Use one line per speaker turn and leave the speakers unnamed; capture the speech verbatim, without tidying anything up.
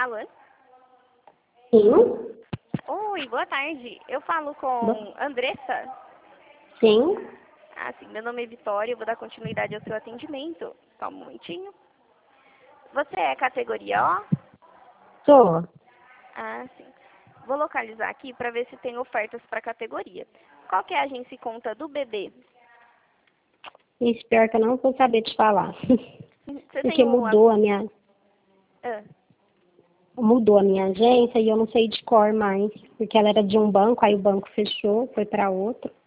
fala?
Sim.
Oi, boa tarde. Eu falo com
Bo-
Andressa?
Sim.
Ah, sim. Meu nome é Vitória. Eu vou dar continuidade ao seu atendimento. Só um momentinho. Você é categoria O?
Sou.
Ah, sim. Vou localizar aqui para ver se tem ofertas para categoria. Qual que é a agência e conta do bebê?
Isso pior que eu não vou saber te falar.
Você tem
Porque
o... a-
mudou a minha,
Ah,
mudou a minha agência e eu não sei de cor mais. Porque ela era de um banco, aí o banco fechou, foi para outro.